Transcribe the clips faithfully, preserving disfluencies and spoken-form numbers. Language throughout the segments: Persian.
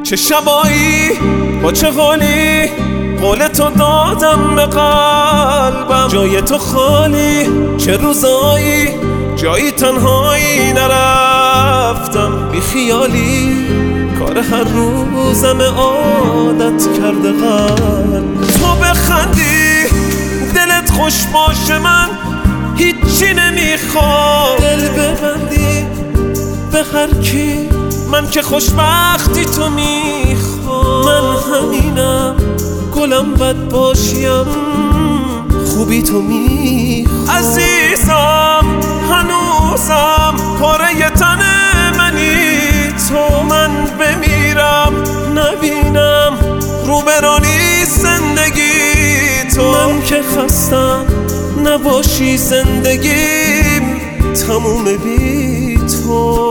چه شبایی با چه حالی قول تو دادم به قلبم، جای تو خالی چه روزایی جایی تنهایی نرفتم بی خیالی، کار هر روزم عادت کرده قلب. تو بخندی دلت خوش باشه من هیچی نمیخوام، دل ببندی به هر کی من که خوشبختی تو میخوام. من همینم گلم بد باشیم خوبی تو میخوام. عزیزم هنوزم پاره تن منی تو، من بمیرم نبینم روبرانی زندگی تو. من که خستم نباشی زندگیم تموم بی تو.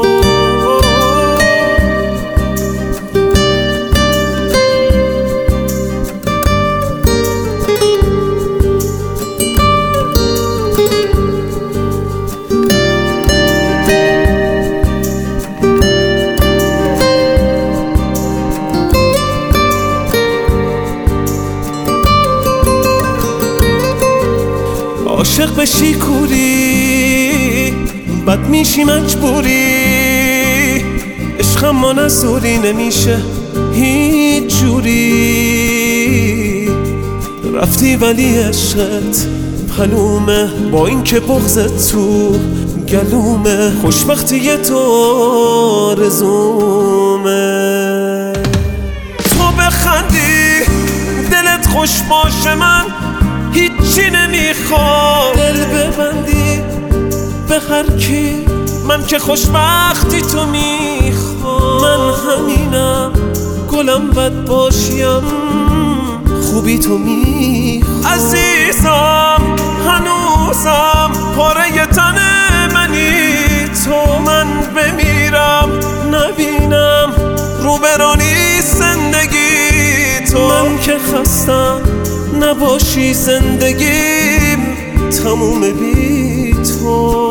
عاشق بشی کوری بد میشی مجبوری، عشقم ما نزوری نمیشه هیچ جوری. رفتی ولی عشقت پلومه با این که بغضت تو گلومه، خوشبختی تو آرزومه. تو بخندی دلت خوش باشه من هیچی نمیخوام، دل ببندی به هر کی من که خوشبختی تو میخوام. من همینم گلم بد باشیم خوبی تو میخوام. عزیزم هنوزم پاره تن منی تو، من بمیرم نبینم روبرانی زندگی تو. من که خستم نباشی زندگیم تموم بی تو.